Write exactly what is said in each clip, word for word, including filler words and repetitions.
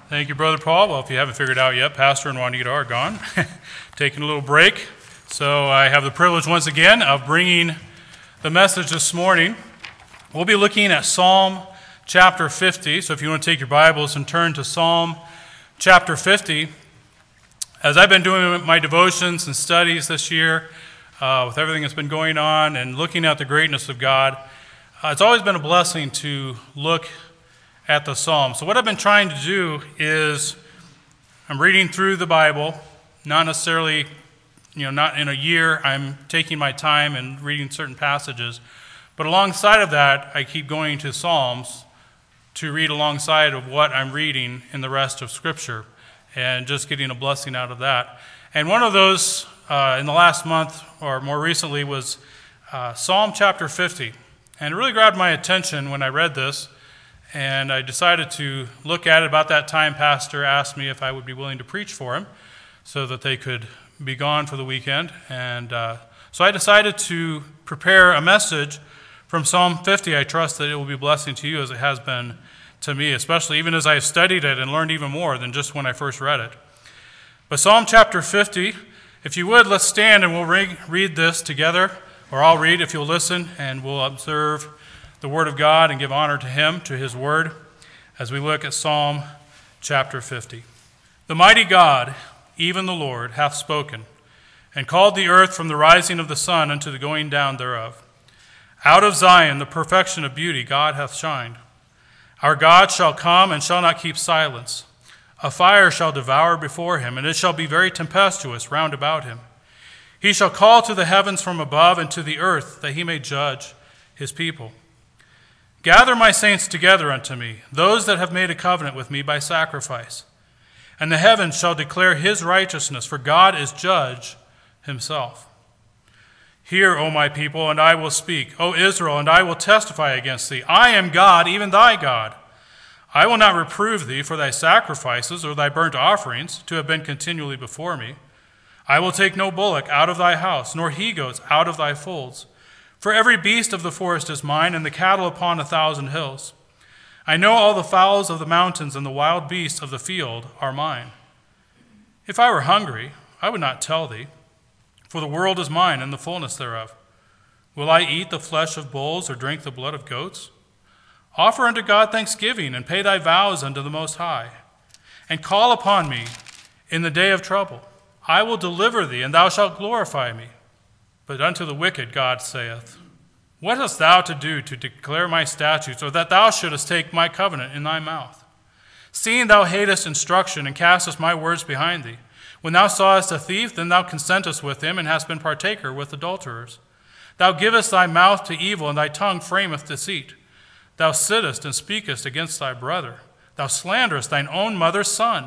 Thank you, Brother Paul. Well, if you haven't figured out yet, Pastor and Juanita are gone, taking a little break. So I have the privilege once again of bringing the message this morning. We'll be looking at Psalm chapter fifty. So if you want to take your Bibles and turn to Psalm chapter fifty. As I've been doing my devotions and studies this year, uh, with everything that's been going on and looking at the greatness of God, uh, it's always been a blessing to look at the Psalms. So what I've been trying to do is I'm reading through the Bible, not necessarily, you know, not in a year. I'm taking my time and reading certain passages. But alongside of that, I keep going to Psalms to read alongside of what I'm reading in the rest of Scripture and just getting a blessing out of that. And one of those uh, in the last month or more recently was uh, Psalm chapter fifty. And it really grabbed my attention when I read this. And I decided to look at it. About that time, Pastor asked me if I would be willing to preach for him so that they could be gone for the weekend. And uh, so I decided to prepare a message from Psalm fifty. I trust that it will be a blessing to you as it has been to me, especially even as I have studied it and learned even more than just when I first read it. But Psalm chapter fifty, if you would, let's stand and we'll re- read this together, or I'll read if you'll listen, and we'll observe the Word of God and give honor to Him, to His Word, as we look at Psalm chapter fifty. The mighty God, even the Lord, hath spoken, and called the earth from the rising of the sun unto the going down thereof. Out of Zion the perfection of beauty God hath shined. Our God shall come and shall not keep silence. A fire shall devour before him, and it shall be very tempestuous round about him. He shall call to the heavens from above and to the earth, that he may judge his people. Gather my saints together unto me, those that have made a covenant with me by sacrifice. And the heavens shall declare his righteousness, for God is judge himself. Hear, O my people, and I will speak. O Israel, and I will testify against thee. I am God, even thy God. I will not reprove thee for thy sacrifices or thy burnt offerings, to have been continually before me. I will take no bullock out of thy house, nor he-goats out of thy folds. For every beast of the forest is mine, and the cattle upon a thousand hills. I know all the fowls of the mountains and the wild beasts of the field are mine. If I were hungry, I would not tell thee, for the world is mine and the fullness thereof. Will I eat the flesh of bulls or drink the blood of goats? Offer unto God thanksgiving, and pay thy vows unto the Most High. And call upon me in the day of trouble. I will deliver thee, and thou shalt glorify me. But unto the wicked God saith, What hast thou to do to declare my statutes, or that thou shouldest take my covenant in thy mouth? Seeing thou hatest instruction, and castest my words behind thee. When thou sawest a thief, then thou consentest with him, and hast been partaker with adulterers. Thou givest thy mouth to evil, and thy tongue frameth deceit. Thou sittest and speakest against thy brother. Thou slanderest thine own mother's son.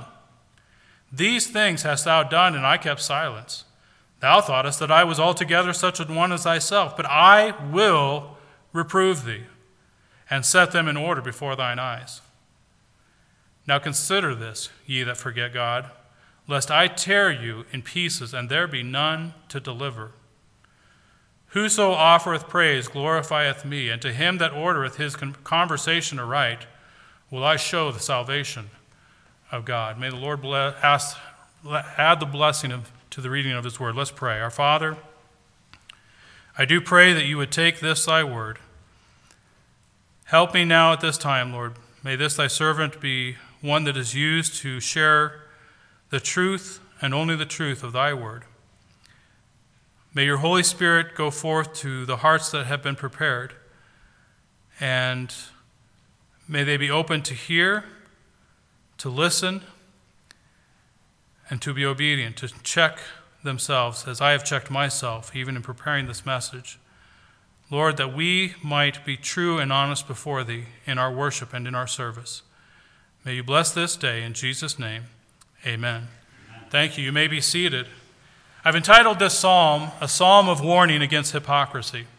These things hast thou done, and I kept silence. Thou thoughtest that I was altogether such an one as thyself, but I will reprove thee, and set them in order before thine eyes. Now consider this, ye that forget God, lest I tear you in pieces, and there be none to deliver. Whoso offereth praise glorifieth me, and to him that ordereth his conversation aright will I show the salvation of God. May the Lord bless, ask, add the blessing of to the reading of his word. Let's pray. Our Father, I do pray that you would take this thy word. Help me now at this time, Lord. May this thy servant be one that is used to share the truth and only the truth of thy word. May your Holy Spirit go forth to the hearts that have been prepared, and may they be open to hear, to listen, and to be obedient, to check themselves as I have checked myself, even in preparing this message. Lord, that we might be true and honest before thee in our worship and in our service. May you bless this day in Jesus' name. Amen. Amen. Thank you. You may be seated. I've entitled this psalm, A Psalm of Warning Against Hypocrisy.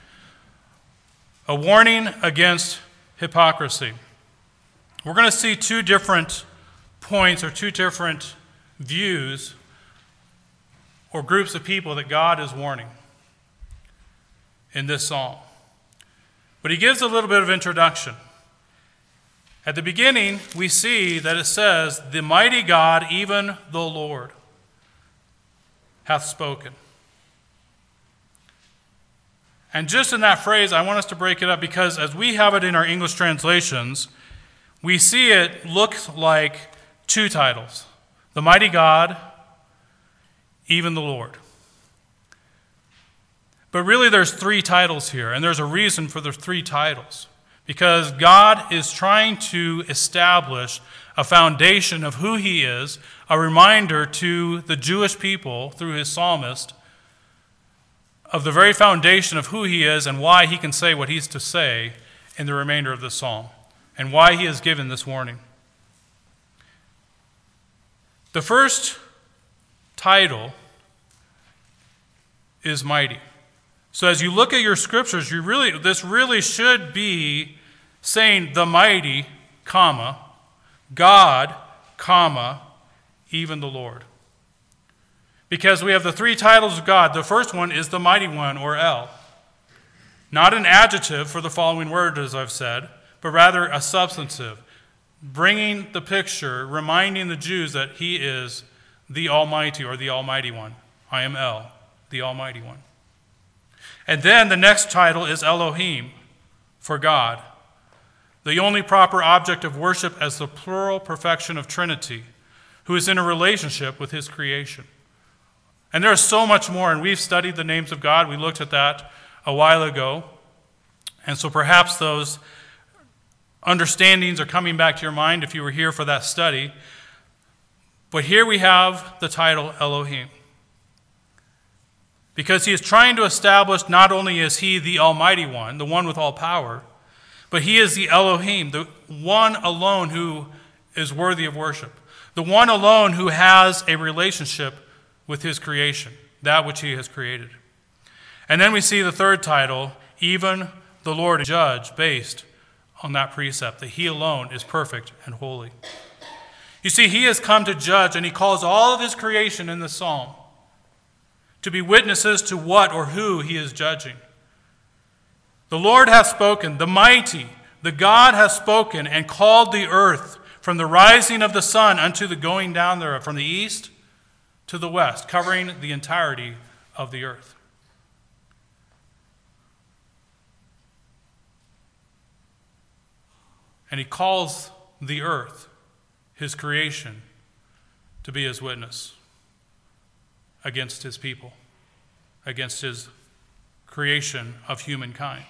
A warning against hypocrisy. We're going to see two different points or two different views or groups of people that God is warning in this psalm. But he gives a little bit of introduction. At the beginning, we see that it says, "The mighty God, even the Lord, hath spoken." And just in that phrase, I want us to break it up because as we have it in our English translations, we see it look like two titles. The mighty God, even the Lord. But really there's three titles here, and there's a reason for the three titles. Because God is trying to establish a foundation of who he is, a reminder to the Jewish people through his psalmist of the very foundation of who he is and why he can say what he's to say in the remainder of the psalm, and why he has given this warning. The first title is mighty. So as you look at your scriptures, you really this really should be saying the mighty, comma, God, comma, even the Lord. Because we have the three titles of God. The first one is the mighty one, or El. Not an adjective for the following word, as I've said, but rather a substantive, bringing the picture, reminding the Jews that he is the Almighty, or the Almighty One. I am El, the Almighty One. And then the next title is Elohim, for God, the only proper object of worship as the plural perfection of Trinity, who is in a relationship with his creation. And there is so much more, and we've studied the names of God. We looked at that a while ago. And so perhaps those understandings are coming back to your mind if you were here for that study. But here we have the title Elohim. Because he is trying to establish not only is he the Almighty One, the one with all power, but he is the Elohim, the one alone who is worthy of worship, the one alone who has a relationship with his creation, that which he has created. And then we see the third title, even the Lord Judge, based on that precept, that he alone is perfect and holy. You see, he has come to judge, and he calls all of his creation in the psalm to be witnesses to what or who he is judging. The Lord hath spoken, the mighty, the God hath spoken, and called the earth from the rising of the sun unto the going down thereof, from the east to the west, covering the entirety of the earth. And he calls the earth, his creation, to be his witness against his people, against his creation of humankind.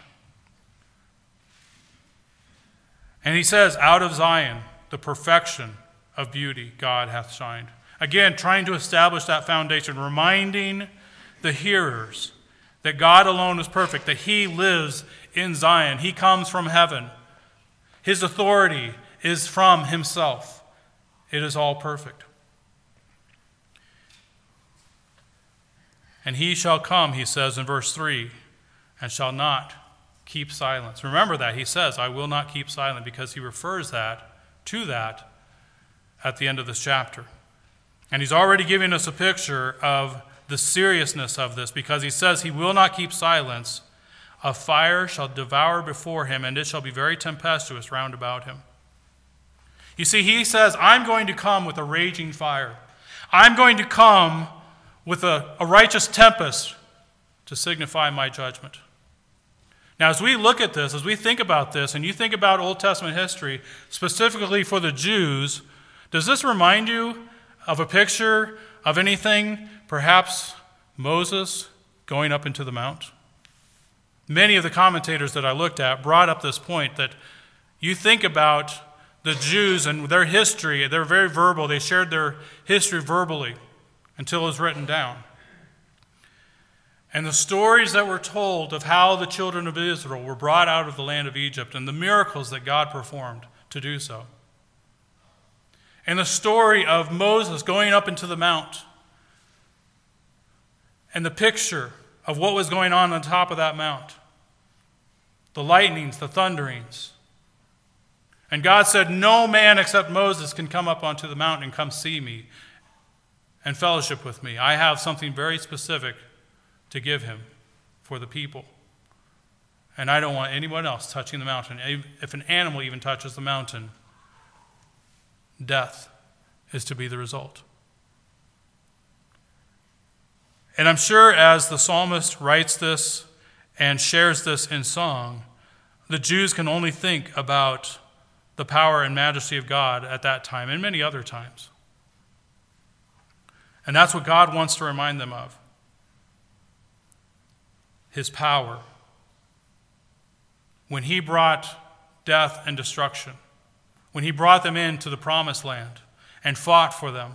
And he says, out of Zion, the perfection of beauty, God hath shined. Again, trying to establish that foundation, reminding the hearers that God alone is perfect, that he lives in Zion. He comes from heaven. His authority is from himself. It is all perfect. And he shall come, he says in verse three, and shall not keep silence. Remember that. He says, I will not keep silent, because he refers that to that at the end of this chapter. And he's already giving us a picture of the seriousness of this, because he says he will not keep silence. A fire shall devour before him, and it shall be very tempestuous round about him. You see, he says, I'm going to come with a raging fire. I'm going to come with a, a righteous tempest to signify my judgment. Now, as we look at this, as we think about this, and you think about Old Testament history, specifically for the Jews, does this remind you of a picture of anything, perhaps Moses going up into the mount? Many of the commentators that I looked at brought up this point, that you think about the Jews and their history, they're very verbal, they shared their history verbally until it was written down. And the stories that were told of how the children of Israel were brought out of the land of Egypt and the miracles that God performed to do so. And the story of Moses going up into the mount and the picture of what was going on on top of that mount. The lightnings, the thunderings. And God said, no man except Moses can come up onto the mountain and come see me and fellowship with me. I have something very specific to give him for the people. And I don't want anyone else touching the mountain. If an animal even touches the mountain, death is to be the result. And I'm sure as the psalmist writes this and shares this in song, the Jews can only think about the power and majesty of God at that time and many other times. And that's what God wants to remind them of. His power. When he brought death and destruction, when he brought them into the promised land and fought for them.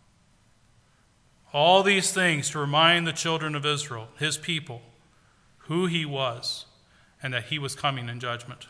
All these things to remind the children of Israel, his people, who he was and that he was coming in judgment.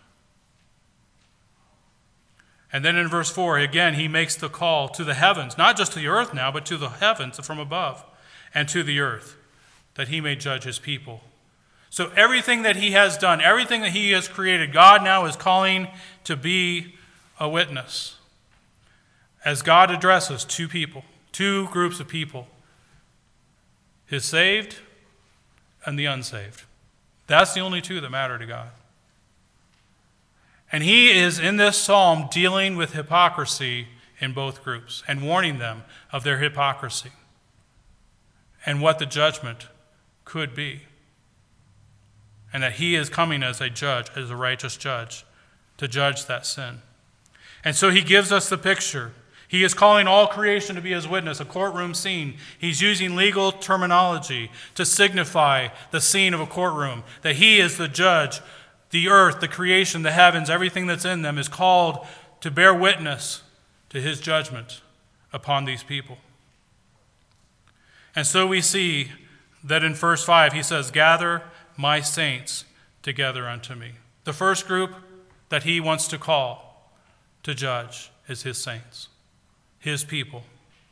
And then in verse four, again, he makes the call to the heavens, not just to the earth now, but to the heavens from above and to the earth, that he may judge his people. So everything that he has done, everything that he has created, God now is calling to be a witness. As God addresses two people, two groups of people, his saved and the unsaved. That's the only two that matter to God. And he is in this psalm dealing with hypocrisy in both groups and warning them of their hypocrisy and what the judgment could be. And that he is coming as a judge, as a righteous judge, to judge that sin. And so he gives us the picture. He is calling all creation to be his witness, a courtroom scene. He's using legal terminology to signify the scene of a courtroom, that he is the judge. The earth, the creation, the heavens, everything that's in them is called to bear witness to his judgment upon these people. And so we see that in verse five, he says, "Gather my saints together unto me." The first group that he wants to call to judge is his saints, his people.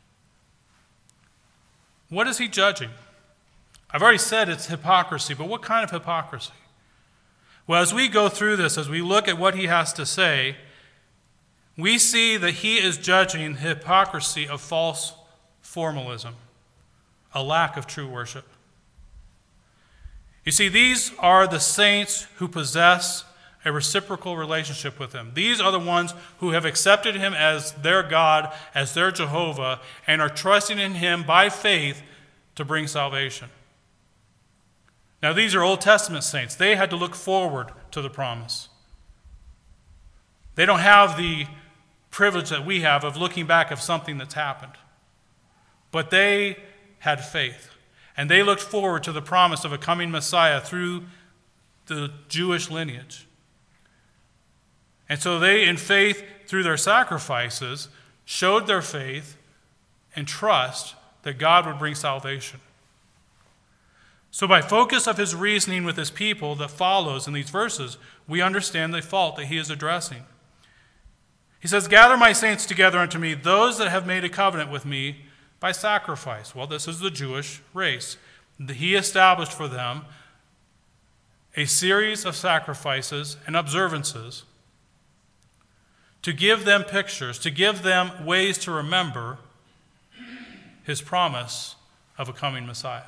What is he judging? I've already said it's hypocrisy, but what kind of hypocrisy? Well, as we go through this, as we look at what he has to say, we see that he is judging the hypocrisy of false formalism, a lack of true worship. You see, these are the saints who possess a reciprocal relationship with him. These are the ones who have accepted him as their God, as their Jehovah, and are trusting in him by faith to bring salvation. Now, these are Old Testament saints. They had to look forward to the promise. They don't have the privilege that we have of looking back of something that's happened. But they had faith. And they looked forward to the promise of a coming Messiah through the Jewish lineage. And so they, in faith, through their sacrifices, showed their faith and trust that God would bring salvation. So by focus of his reasoning with his people that follows in these verses, we understand the fault that he is addressing. He says, "Gather my saints together unto me, those that have made a covenant with me by sacrifice." Well, this is the Jewish race. He established for them a series of sacrifices and observances to give them pictures, to give them ways to remember his promise of a coming Messiah.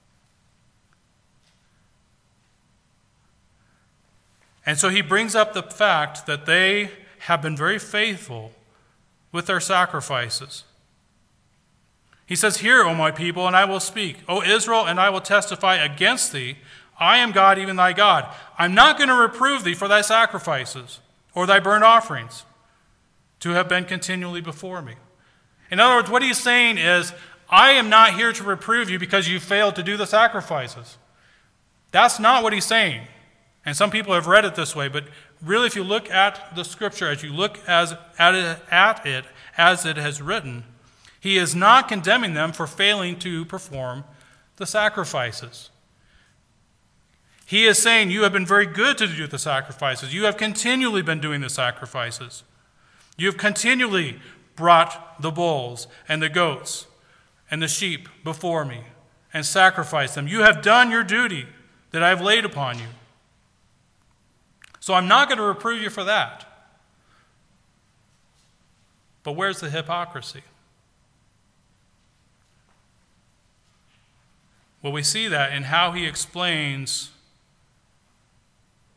And so he brings up the fact that they have been very faithful with their sacrifices. He says, "Hear, O my people, and I will speak. O Israel, and I will testify against thee. I am God, even thy God. I'm not going to reprove thee for thy sacrifices or thy burnt offerings to have been continually before me." In other words, what he's saying is, I am not here to reprove you because you failed to do the sacrifices. That's not what he's saying. And some people have read it this way, but really if you look at the scripture, as you look as, at, it, at it as it has written, he is not condemning them for failing to perform the sacrifices. He is saying, you have been very good to do the sacrifices. You have continually been doing the sacrifices. You have continually brought the bulls and the goats and the sheep before me and sacrificed them. You have done your duty that I have laid upon you. So I'm not going to reprove you for that. But where's the hypocrisy? Well, we see that in how he explains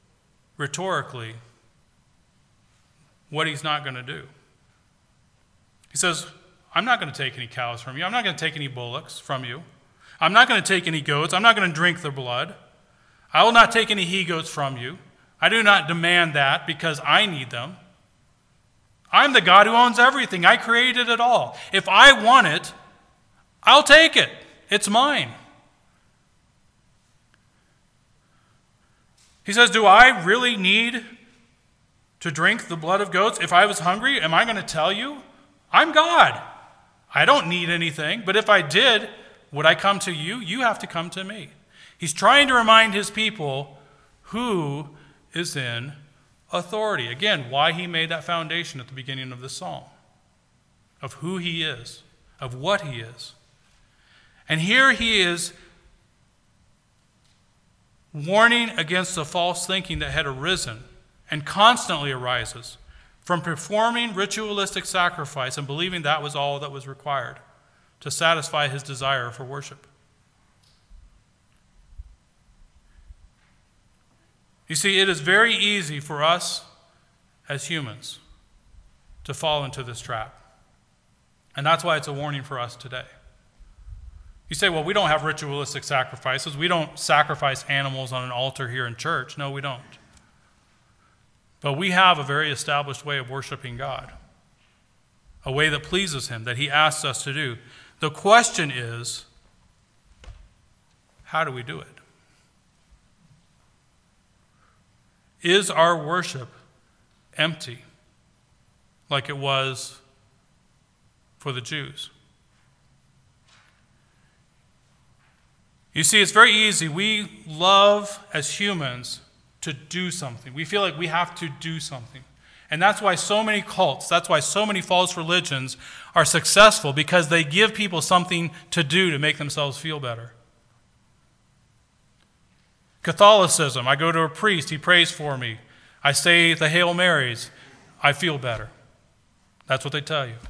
rhetorically what he's not going to do. He says, I'm not going to take any cows from you. I'm not going to take any bullocks from you. I'm not going to take any goats. I'm not going to drink their blood. I will not take any he-goats from you. I do not demand that because I need them. I'm the God who owns everything. I created it all. If I want it, I'll take it. It's mine. He says, do I really need to drink the blood of goats? If I was hungry, am I going to tell you? I'm God. I don't need anything. But if I did, would I come to you? You have to come to me. He's trying to remind his people who is in authority. Again, why he made that foundation at the beginning of the psalm, of who he is, of what he is. And here he is warning against the false thinking that had arisen and constantly arises from performing ritualistic sacrifice and believing that was all that was required to satisfy his desire for worship. You see, it is very easy for us as humans to fall into this trap. And that's why it's a warning for us today. You say, well, we don't have ritualistic sacrifices. We don't sacrifice animals on an altar here in church. No, we don't. But we have a very established way of worshiping God, a way that pleases him, that he asks us to do. The question is, how do we do it? Is our worship empty like it was for the Jews? You see, it's very easy. We love, as humans, to do something. We feel like we have to do something. And that's why so many cults, that's why so many false religions are successful, because they give people something to do to make themselves feel better. Catholicism, I go to a priest, he prays for me. I say the Hail Marys, I feel better. That's what they tell you.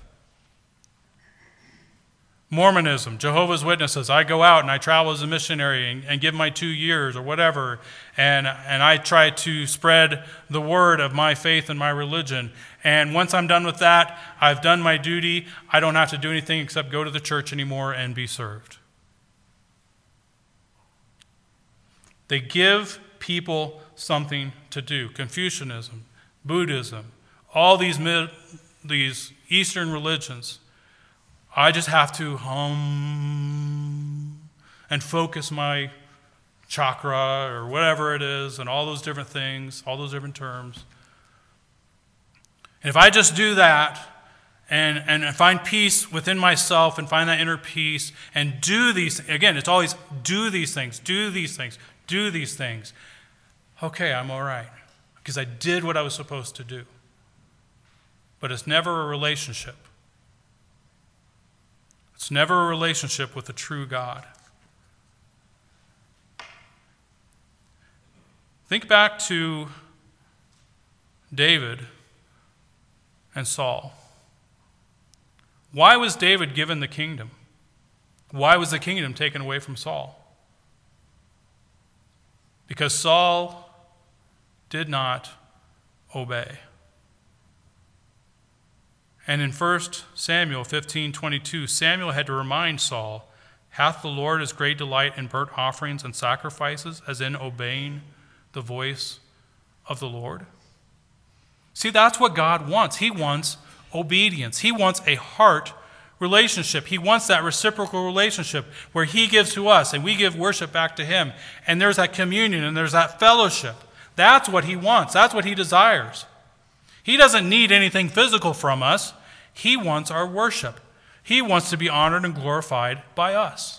Mormonism, Jehovah's Witnesses, I go out and I travel as a missionary and, and give my two years or whatever, and, and I try to spread the word of my faith and my religion. And once I'm done with that, I've done my duty. I don't have to do anything except go to the church anymore and be served. They give people something to do. Confucianism, Buddhism, all these, mid, these Eastern religions. I just have to hum and focus my chakra or whatever it is and all those different things, all those different terms. And if I just do that and, and find peace within myself and find that inner peace and do these, again, it's always do these things, do these things, do these things. Okay, I'm all right because I did what I was supposed to do. But it's never a relationship. It's never a relationship with the true God. Think back to David and Saul. Why was David given the kingdom? Why was the kingdom taken away from Saul? Because Saul did not obey. And in First Samuel fifteen twenty-two, Samuel had to remind Saul, hath the Lord his great delight in burnt offerings and sacrifices, as in obeying the voice of the Lord? See, that's what God wants. He wants obedience. He wants a heart relationship. He wants that reciprocal relationship where he gives to us and we give worship back to him. And there's that communion and there's that fellowship. That's what he wants. That's what he desires. He doesn't need anything physical from us. He wants our worship. He wants to be honored and glorified by us.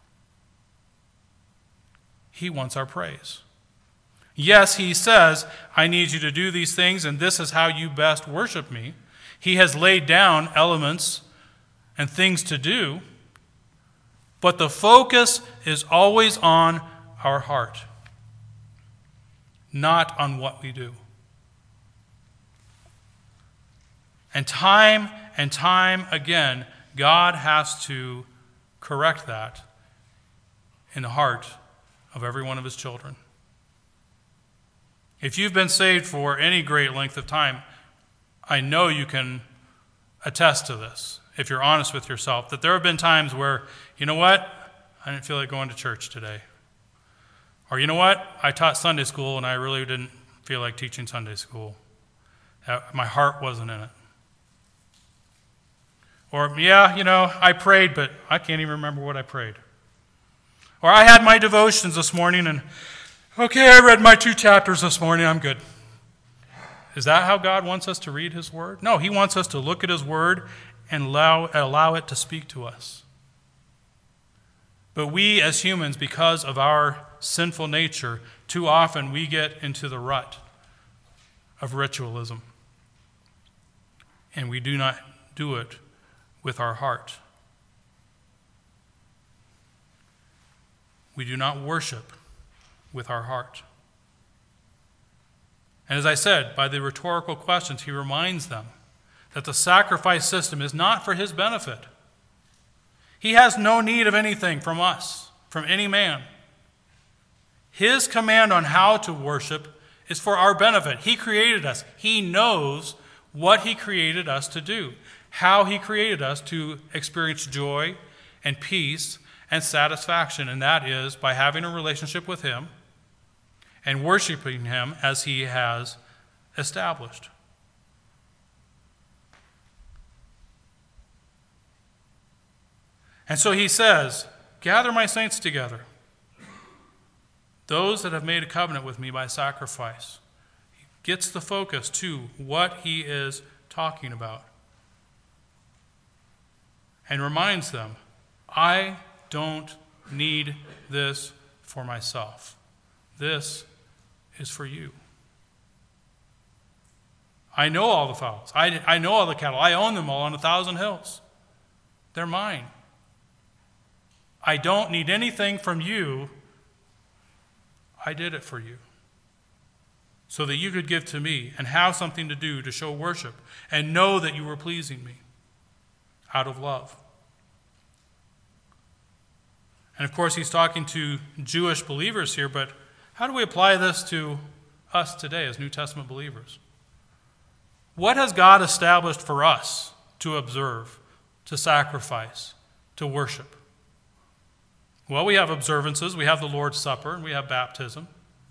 He wants our praise. Yes, he says, I need you to do these things, and this is how you best worship me. He has laid down elements and things to do, but the focus is always on our heart, not on what we do. And time and time again, God has to correct that in the heart of every one of his children. If you've been saved for any great length of time, I know you can attest to this, if you're honest with yourself, that there have been times where, you know what, I didn't feel like going to church today. Or you know what, I taught Sunday school and I really didn't feel like teaching Sunday school. My heart wasn't in it. Or, yeah, you know, I prayed, but I can't even remember what I prayed. Or I had my devotions this morning and, okay, I read my two chapters this morning, I'm good. Is that how God wants us to read his word? No, he wants us to look at his word and allow, allow it to speak to us. But we as humans, because of our sinful nature, too often we get into the rut of ritualism. And we do not do it with our heart. We do not worship with our heart. And as I said, by the rhetorical questions, he reminds them that the sacrifice system is not for his benefit. He has no need of anything from us, from any man. His command on how to worship is for our benefit. He created us. He knows what he created us to do, how he created us to experience joy and peace and satisfaction, and that is by having a relationship with him and worshiping him as he has established. And so he says, gather my saints together, those that have made a covenant with me by sacrifice. He gets the focus to what he is talking about and reminds them, I don't need this for myself. This is for you. I know all the fowls. I, I know all the cattle. I own them all on a thousand hills. They're mine. I don't need anything from you. I did it for you so that you could give to me and have something to do to show worship and know that you were pleasing me out of love. And of course, he's talking to Jewish believers here, but how do we apply this to us today as New Testament believers? What has God established for us to observe, to sacrifice, to worship? Well, we have observances. We have the Lord's Supper, and we have baptism.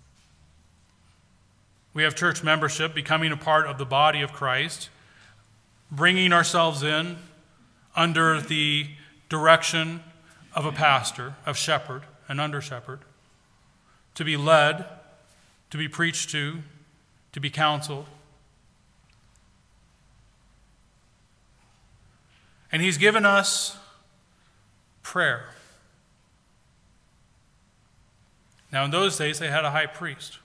We have church membership, becoming a part of the body of Christ, bringing ourselves in under the direction of a pastor, of shepherd, an under-shepherd, to be led, to be preached to, to be counseled. And he's given us prayer. Now, in those days, they had a high priest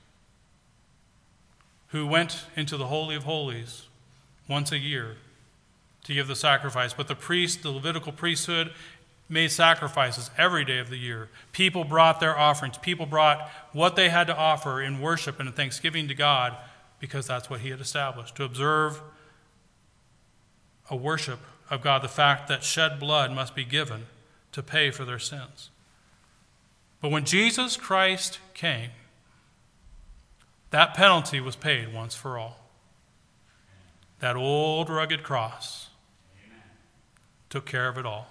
who went into the Holy of Holies once a year to give the sacrifice. But the priest, the Levitical priesthood, made sacrifices every day of the year. People brought their offerings. People brought what they had to offer in worship and in thanksgiving to God because that's what he had established, to observe a worship of God, the fact that shed blood must be given to pay for their sins. But when Jesus Christ came, that penalty was paid once for all. That old rugged cross Amen. Took care of it all.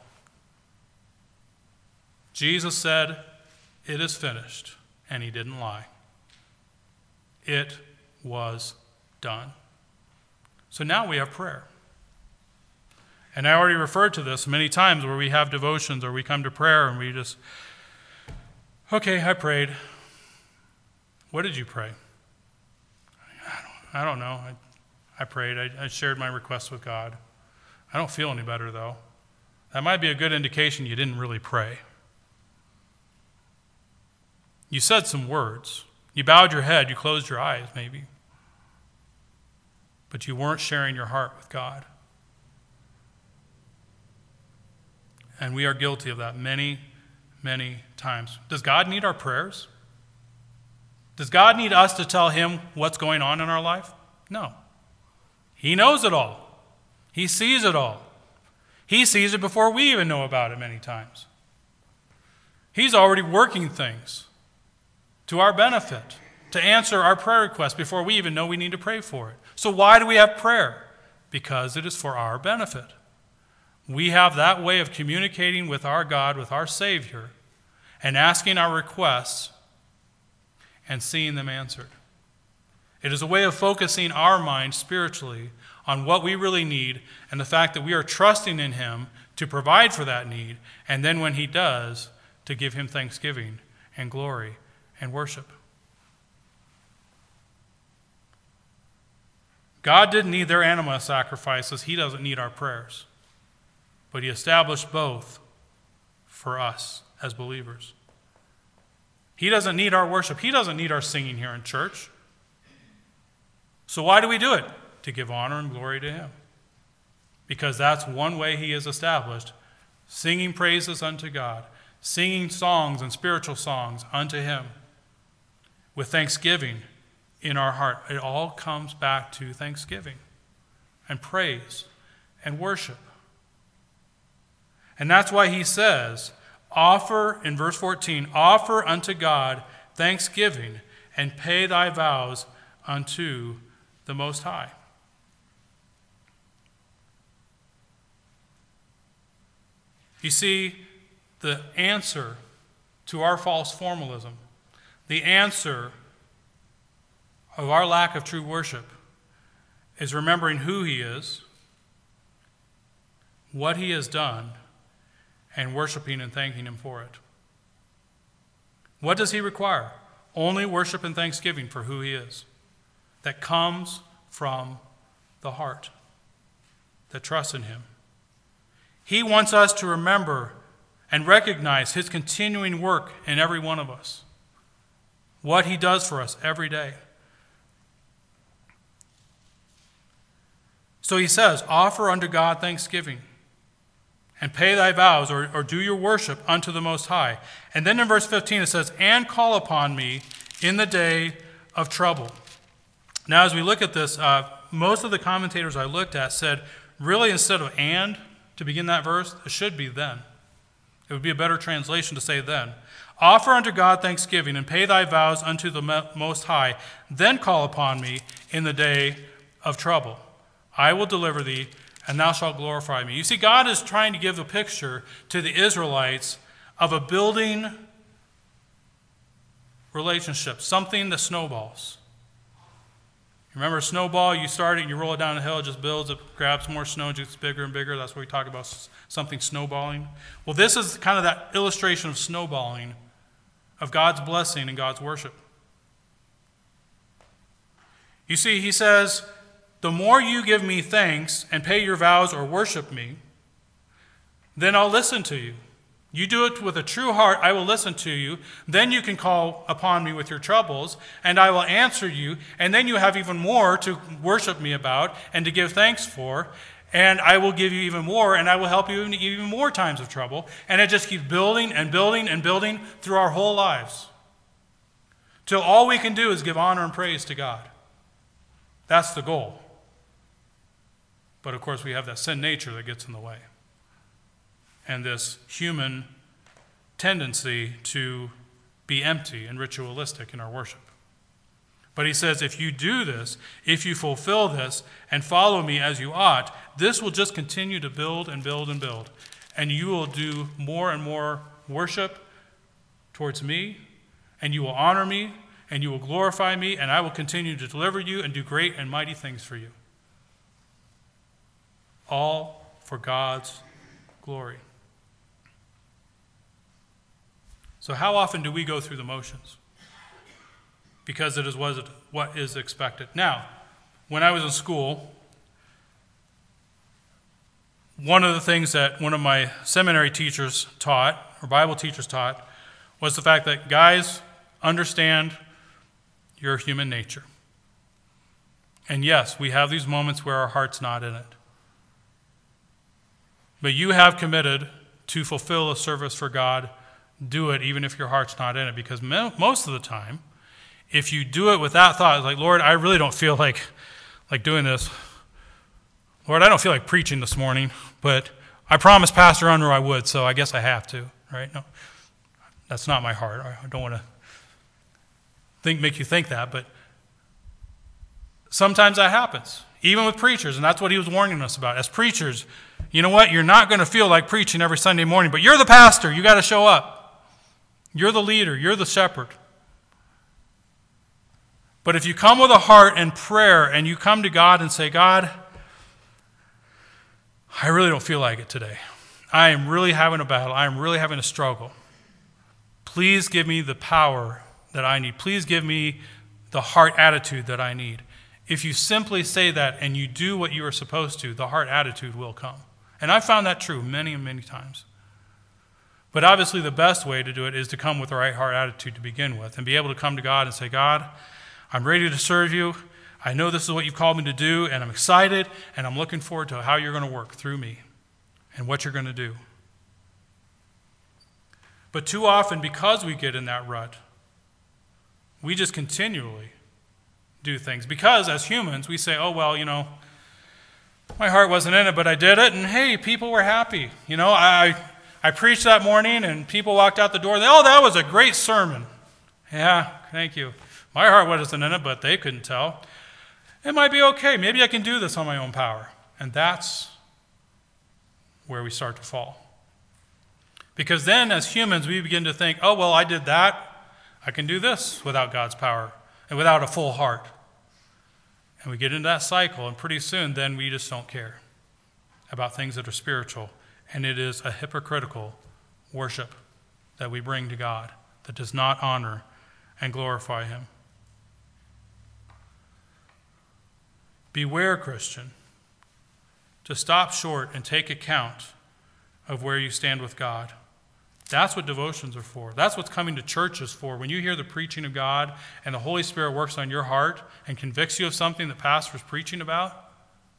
Jesus said, "It is finished," and he didn't lie. It was done. So now we have prayer. And I already referred to this many times where we have devotions or we come to prayer and we just, okay, I prayed. What did you pray? I don't, I don't know. I, I prayed. I, I shared my request with God. I don't feel any better, though. That might be a good indication you didn't really pray. You said some words. You bowed your head. You closed your eyes, maybe. But you weren't sharing your heart with God. And we are guilty of that many, many times. Does God need our prayers? Does God need us to tell him what's going on in our life? No. He knows it all. He sees it all. He sees it before we even know about it many times. He's already working things to our benefit, to answer our prayer requests before we even know we need to pray for it. So why do we have prayer? because it is for our benefit. We have that way of communicating with our God, with our Savior, and asking our requests and seeing them answered. It is a way of focusing our mind spiritually on what we really need and the fact that we are trusting in Him to provide for that need, and then when He does, to give Him thanksgiving and glory and worship. God didn't need their animal sacrifices. He doesn't need our prayers. But He established both for us as believers. He doesn't need our worship. He doesn't need our singing here in church. So why do we do it? To give honor and glory to Him. Because that's one way He is established. Singing praises unto God. Singing songs and spiritual songs unto Him. With thanksgiving in our heart. It all comes back to thanksgiving and praise and worship. And that's why He says, offer, in verse fourteen, offer unto God thanksgiving and pay thy vows unto the Most High. You see, the answer to our false formalism, the answer of our lack of true worship, is remembering who He is, what He has done, and worshiping and thanking Him for it. What does He require? Only worship and thanksgiving for who He is. That comes from the heart that trusts in Him. He wants us to remember and recognize His continuing work in every one of us. What He does for us every day. So He says, offer unto God thanksgiving and pay thy vows, or, or do your worship unto the Most High. And then in verse fifteen it says, and call upon me in the day of trouble. Now as we look at this, uh, most of the commentators I looked at said, really instead of and to begin that verse, it should be then. It would be a better translation to say then. Offer unto God thanksgiving and pay thy vows unto the Most High, then call upon me in the day of trouble. I will deliver thee, and thou shalt glorify me. You see, God is trying to give a picture to the Israelites of a building relationship, something that snowballs. Remember a snowball, you start it and you roll it down the hill, it just builds, it grabs more snow, it gets bigger and bigger. That's what we talk about, something snowballing. Well, this is kind of that illustration of snowballing, of God's blessing and God's worship. You see, He says, the more you give me thanks and pay your vows or worship me, then I'll listen to you. You do it with a true heart, I will listen to you. Then you can call upon me with your troubles, and I will answer you. And then you have even more to worship me about and to give thanks for. And I will give you even more, and I will help you in even more times of trouble. And it just keeps building and building and building through our whole lives. Till all we can do is give honor and praise to God. That's the goal. But of course we have that sin nature that gets in the way. And this human tendency to be empty and ritualistic in our worship. But He says, if you do this, if you fulfill this, and follow me as you ought, this will just continue to build and build and build. And you will do more and more worship towards me, and you will honor me, and you will glorify me, and I will continue to deliver you and do great and mighty things for you. All for God's glory. So how often do we go through the motions? Because it is what is expected. Now, when I was in school, one of the things that one of my seminary teachers taught, or Bible teachers taught, was the fact that guys, understand your human nature. And yes, we have these moments where our heart's not in it. But you have committed to fulfill a service for God. Do it even if your heart's not in it. Because most of the time, if you do it with that thought, it's like, Lord, I really don't feel like, like doing this. Lord, I don't feel like preaching this morning, but I promised Pastor Unruh I would, so I guess I have to, right? No, that's not my heart. I don't want to think, make you think that, but sometimes that happens. even with preachers, and that's what he was warning us about. As preachers, you know what? You're not going to feel like preaching every Sunday morning, but you're the pastor. You got to show up. You're the leader. You're the shepherd. But if you come with a heart and prayer and you come to God and say, God, I really don't feel like it today. I am really having a battle. I am really having a struggle. Please give me the power that I need. Please give me the heart attitude that I need. If you simply say that and you do what you are supposed to, the heart attitude will come. And I've found that true many and many times. But obviously the best way to do it is to come with the right heart attitude to begin with and be able to come to God and say, God, I'm ready to serve you. I know this is what you've called me to do, and I'm excited, and I'm looking forward to how you're going to work through me and what you're going to do. But too often, because we get in that rut, we just continually do things. Because as humans, we say, oh, well, you know, my heart wasn't in it, but I did it, and hey, people were happy. You know, I I preached that morning, and people walked out the door, and they, oh, that was a great sermon. Yeah, thank you. My heart wasn't in it, but they couldn't tell. It might be okay. Maybe I can do this on my own power. And that's where we start to fall. Because then, as humans, we begin to think, oh, well, I did that. I can do this without God's power and without a full heart. And we get into that cycle, and pretty soon, then we just don't care about things that are spiritual. And it is a hypocritical worship that we bring to God that does not honor and glorify him. Beware, Christian, to stop short and take account of where you stand with God. That's what devotions are for. That's what's coming to church is for. When you hear the preaching of God and the Holy Spirit works on your heart and convicts you of something the pastor is preaching about,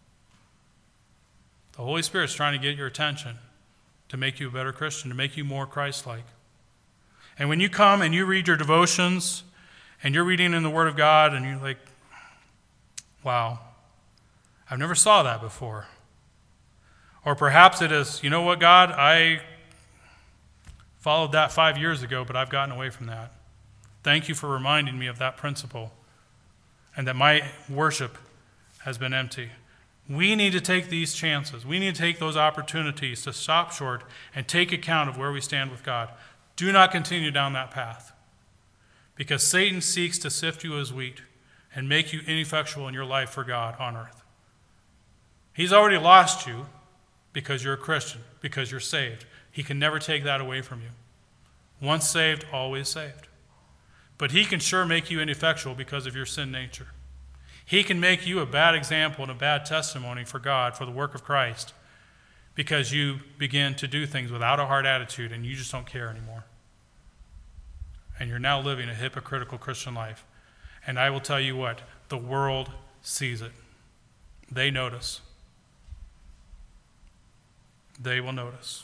the Holy Spirit's trying to get your attention to make you a better Christian, to make you more Christ-like. And when you come and you read your devotions and you're reading in the Word of God and you're like, wow, I've never saw that before. Or perhaps it is, you know what, God, I followed that five years ago, but I've gotten away from that. Thank you for reminding me of that principle and that my worship has been empty. We need to take these chances. We need to take those opportunities to stop short and take account of where we stand with God. Do not continue down that path, because Satan seeks to sift you as wheat and make you ineffectual in your life for God on earth. He's already lost you because you're a Christian, because you're saved. He can never take that away from you. Once saved, always saved. But he can sure make you ineffectual because of your sin nature. He can make you a bad example and a bad testimony for God, for the work of Christ, because you begin to do things without a hard attitude and you just don't care anymore. And you're now living a hypocritical Christian life. And I will tell you what, the world sees it. They notice. They will notice.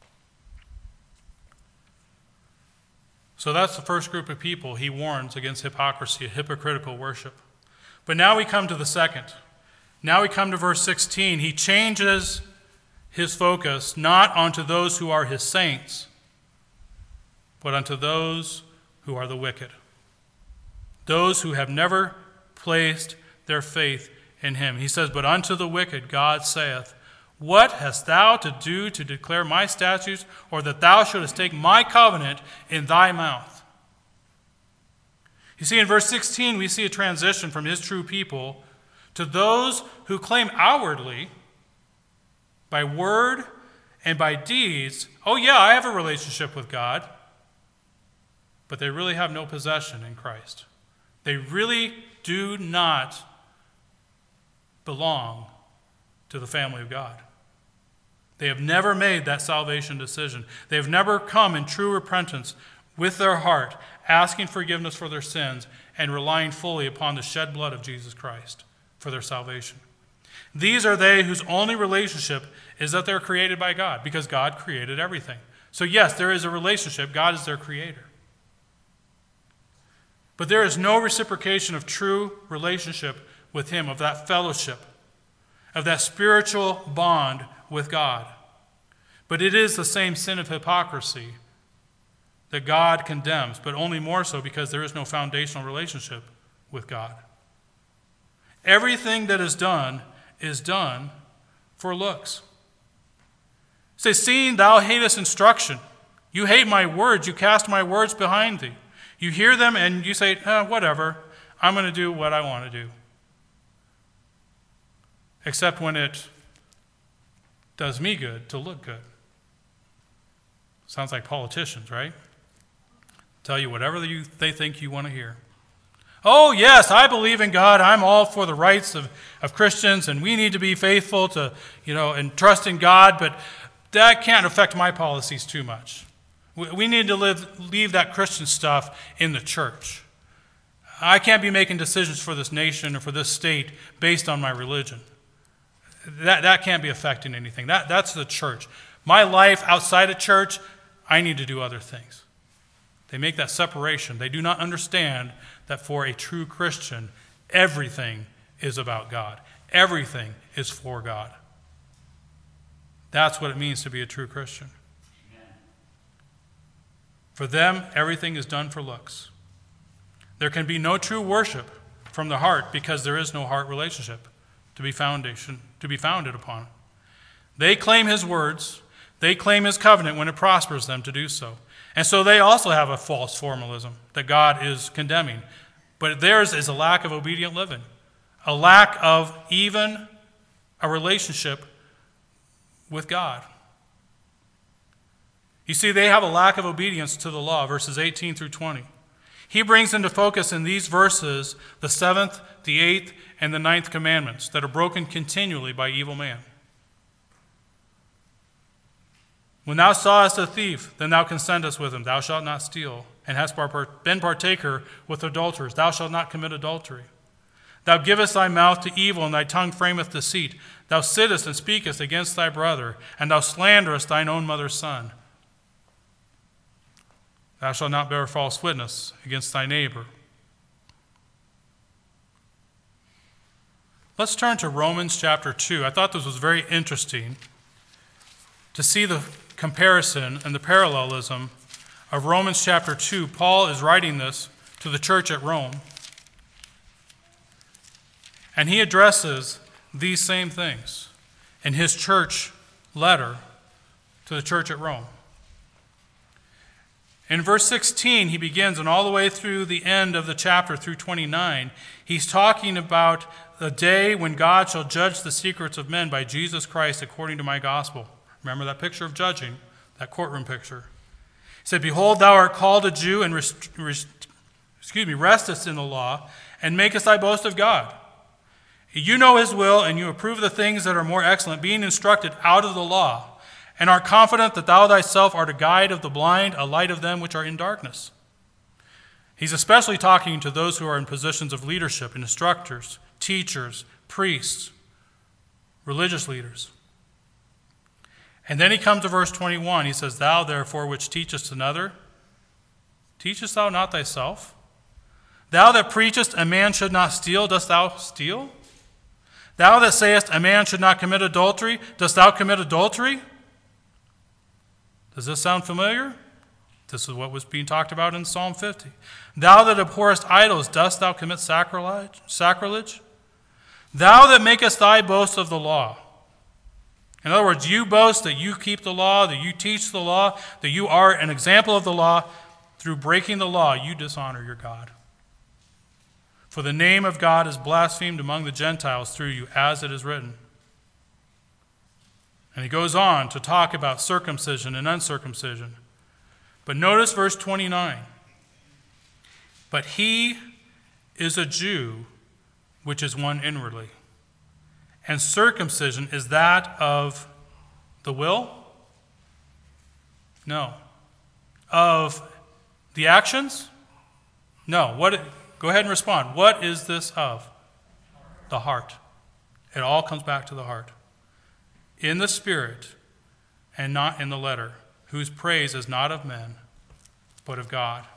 So that's the first group of people he warns against hypocrisy, hypocritical worship. But now we come to the second. Now we come to verse sixteen. He changes his focus not onto those who are his saints, but unto those who are the wicked. Those who have never placed their faith in him. He says, but unto the wicked God saith, what hast thou to do to declare my statutes, or that thou shouldest take my covenant in thy mouth? You see, in verse sixteen, we see a transition from his true people to those who claim outwardly, by word and by deeds, oh yeah, I have a relationship with God, but they really have no possession in Christ. They really do not belong to the family of God. They have never made that salvation decision. They have never come in true repentance with their heart, asking forgiveness for their sins and relying fully upon the shed blood of Jesus Christ for their salvation. These are they whose only relationship is that they're created by God, because God created everything. So yes, there is a relationship. God is their creator. But there is no reciprocation of true relationship with him, of that fellowship, of that spiritual bond with God. But it is the same sin of hypocrisy that God condemns, but only more so because there is no foundational relationship with God. Everything that is done is done for looks. It says, seeing thou hatest instruction, you hate my words, you cast my words behind thee. You hear them and you say, eh, whatever, I'm going to do what I want to do. Except when it does me good to look good. Sounds like politicians, right? Tell you whatever you, they think you want to hear. Oh, yes, I believe in God. I'm all for the rights of, of Christians, and we need to be faithful to, you know, and trust in God, but that can't affect my policies too much. We, we need to live, leave that Christian stuff in the church. I can't be making decisions for this nation or for this state based on my religion. That, that can't be affecting anything. That, that's the church. My life outside of church, I need to do other things. They make that separation. They do not understand that for a true Christian, everything is about God. Everything is for God. That's what it means to be a true Christian. For them, everything is done for looks. There can be no true worship from the heart because there is no heart relationship to be foundation to be founded upon. They claim his words, they claim his covenant when it prospers them to do so. And so they also have a false formalism that God is condemning. But theirs is a lack of obedient living, a lack of even a relationship with God. You see, they have a lack of obedience to the law, verses eighteen through twenty. He brings into focus in these verses the seventh, the eighth, and the ninth commandments that are broken continually by evil man. When thou sawest a thief, then thou consentest with him. Thou shalt not steal, and hast been partaker with adulterers. Thou shalt not commit adultery. Thou givest thy mouth to evil, and thy tongue frameth deceit. Thou sittest and speakest against thy brother, and thou slanderest thine own mother's son. Thou shalt not bear false witness against thy neighbor. Let's turn to Romans chapter two. I thought this was very interesting to see the comparison and the parallelism of Romans chapter two. Paul is writing this to the church at Rome, and he addresses these same things in his church letter to the church at Rome. In verse sixteen, he begins, and all the way through the end of the chapter, through twenty-nine, he's talking about the day when God shall judge the secrets of men by Jesus Christ according to my gospel. Remember that picture of judging, that courtroom picture. He said, behold, thou art called a Jew, and rest, rest, excuse me, restest in the law, and makest thy boast of God. You know his will, and you approve the things that are more excellent, being instructed out of the law, and art confident that thou thyself art a guide of the blind, a light of them which are in darkness. He's especially talking to those who are in positions of leadership, instructors, teachers, priests, religious leaders. And then he comes to verse twenty-one. He says, thou therefore which teachest another, teachest thou not thyself? Thou that preachest a man should not steal, dost thou steal? Thou that sayest a man should not commit adultery, dost thou commit adultery? Does this sound familiar? This is what was being talked about in Psalm fifty. Thou that abhorrest idols, dost thou commit sacrilege? Sacrilege? Thou that makest thy boast of the law. In other words, you boast that you keep the law, that you teach the law, that you are an example of the law. Through breaking the law, you dishonor your God. For the name of God is blasphemed among the Gentiles through you, as it is written. And he goes on to talk about circumcision and uncircumcision. But notice verse twenty-nine. But he is a Jew, which is one inwardly. And circumcision is that of the will? No. Of the actions? No. What? Go ahead and respond. What is this of? The heart. It all comes back to the heart. In the spirit and not in the letter, whose praise is not of men, but of God.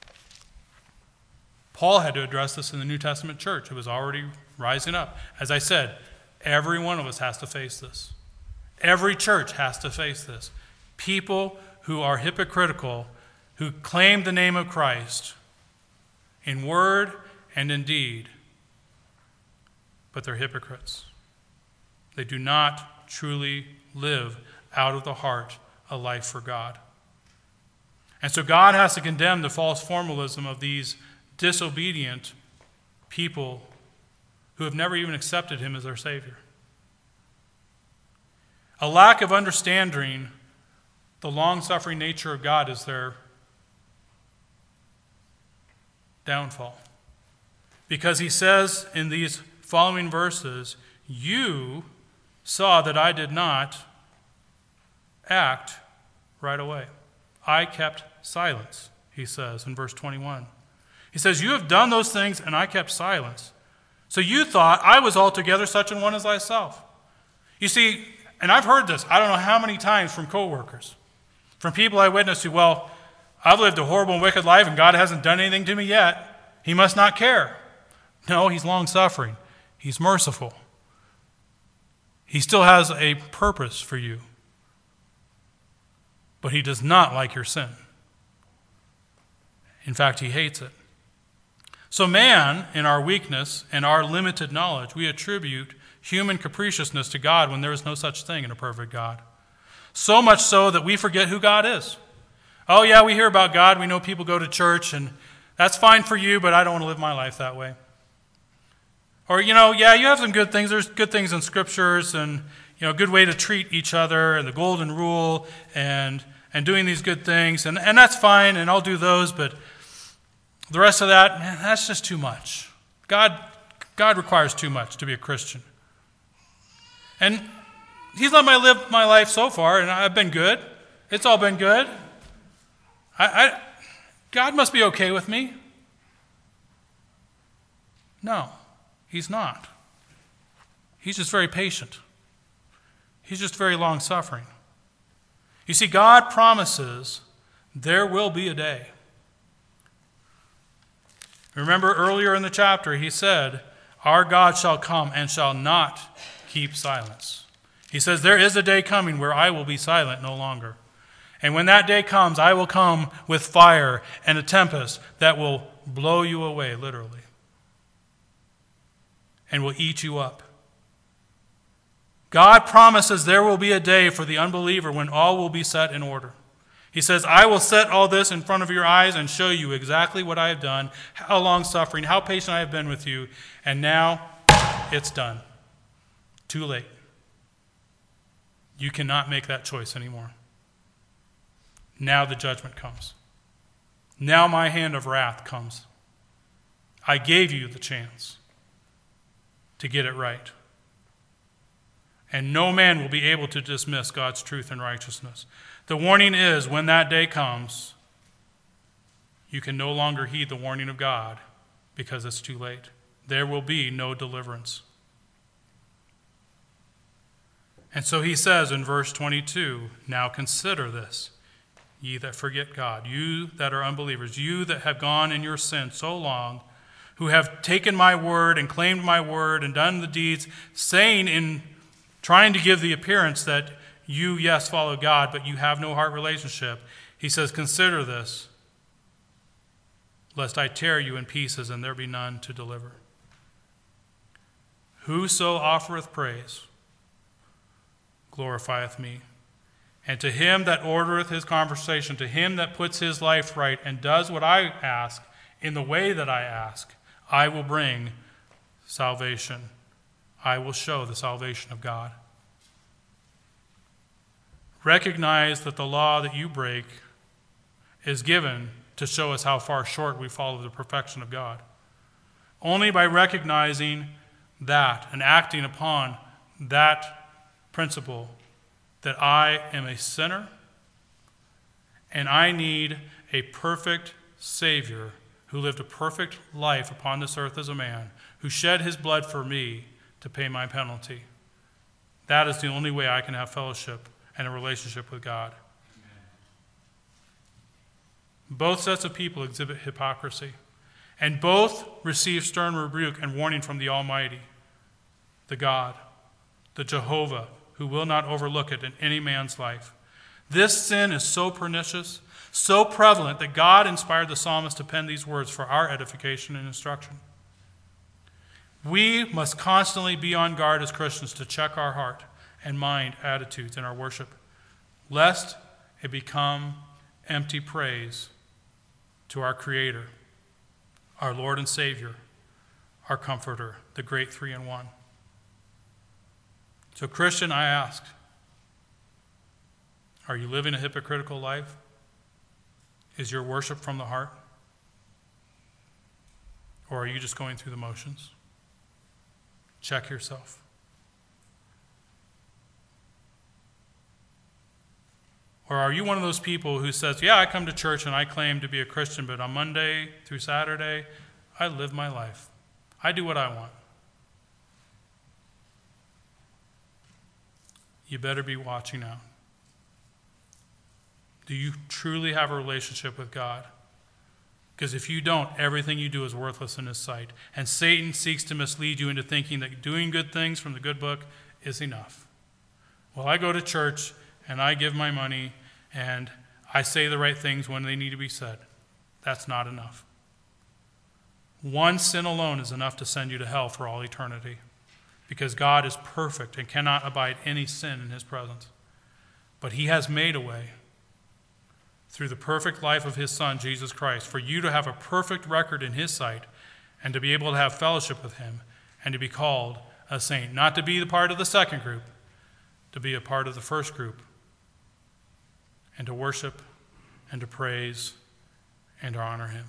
Paul had to address this in the New Testament church. It was already rising up. As I said, every one of us has to face this. Every church has to face this. People who are hypocritical, who claim the name of Christ in word and in deed, but they're hypocrites. They do not truly live out of the heart a life for God. And so God has to condemn the false formalism of these disobedient people who have never even accepted him as their Savior. A lack of understanding the long-suffering nature of God is their downfall. Because he says in these following verses, you saw that I did not act right away. I kept silence, he says in verse twenty-one. He says, you have done those things and I kept silence. So you thought I was altogether such an one as thyself. You see, and I've heard this, I don't know how many times from coworkers, from people I witnessed to, well, I've lived a horrible and wicked life and God hasn't done anything to me yet. He must not care. No, he's long-suffering. He's merciful. He still has a purpose for you. But he does not like your sin. In fact, he hates it. So man, in our weakness and our limited knowledge, we attribute human capriciousness to God when there is no such thing in a perfect God. So much so that we forget who God is. Oh yeah, we hear about God, we know people go to church, and that's fine for you, but I don't want to live my life that way. Or, you know, yeah, you have some good things. There's good things in scriptures and, you know, a good way to treat each other and the golden rule and and doing these good things. And, and that's fine, and I'll do those, but the rest of that, man, that's just too much. God, God requires too much to be a Christian. And he's let me live my life so far, and I've been good. It's all been good. I, I God must be okay with me. No. He's not. He's just very patient. He's just very long-suffering. You see, God promises there will be a day. Remember earlier in the chapter, he said, our God shall come and shall not keep silence. He says, there is a day coming where I will be silent no longer. And when that day comes, I will come with fire and a tempest that will blow you away, literally, and will eat you up. God promises there will be a day for the unbeliever when all will be set in order. He says, I will set all this in front of your eyes and show you exactly what I have done, how long suffering, how patient I have been with you, and now it's done. Too late. You cannot make that choice anymore. Now the judgment comes. Now my hand of wrath comes. I gave you the chance to get it right. And no man will be able to dismiss God's truth and righteousness. The warning is, when that day comes, you can no longer heed the warning of God because it's too late. There will be no deliverance. And so he says in verse twenty-two, now consider this, ye that forget God, you that are unbelievers, you that have gone in your sin so long, who have taken my word and claimed my word and done the deeds, saying in trying to give the appearance that you, yes, follow God, but you have no heart relationship. He says, consider this, lest I tear you in pieces and there be none to deliver. Whoso offereth praise glorifieth me. And to him that ordereth his conversation, to him that puts his life right and does what I ask in the way that I ask, I will bring salvation. I will show the salvation of God. Recognize that the law that you break is given to show us how far short we fall of the perfection of God. Only by recognizing that and acting upon that principle that I am a sinner and I need a perfect Savior who lived a perfect life upon this earth as a man, who shed his blood for me to pay my penalty. That is the only way I can have fellowship and a relationship with God. Amen. Both sets of people exhibit hypocrisy, and both receive stern rebuke and warning from the Almighty, the God, the Jehovah, who will not overlook it in any man's life. This sin is so pernicious, so prevalent, that God inspired the psalmist to pen these words for our edification and instruction. We must constantly be on guard as Christians to check our heart and mind attitudes in our worship, lest it become empty praise to our Creator, our Lord and Savior, our Comforter, the great three-in-one. So, Christian, I ask, are you living a hypocritical life? Is your worship from the heart? Or are you just going through the motions? Check yourself. Or are you one of those people who says, yeah, I come to church and I claim to be a Christian, but on Monday through Saturday, I live my life. I do what I want. You better be watching out. Do you truly have a relationship with God? Because if you don't, everything you do is worthless in His sight. And Satan seeks to mislead you into thinking that doing good things from the good book is enough. Well, I go to church and I give my money and I say the right things when they need to be said. That's not enough. One sin alone is enough to send you to hell for all eternity, because God is perfect and cannot abide any sin in His presence. But He has made a way through the perfect life of His Son, Jesus Christ, for you to have a perfect record in His sight and to be able to have fellowship with Him and to be called a saint. Not to be the part of the second group, to be a part of the first group, and to worship and to praise and to honor Him.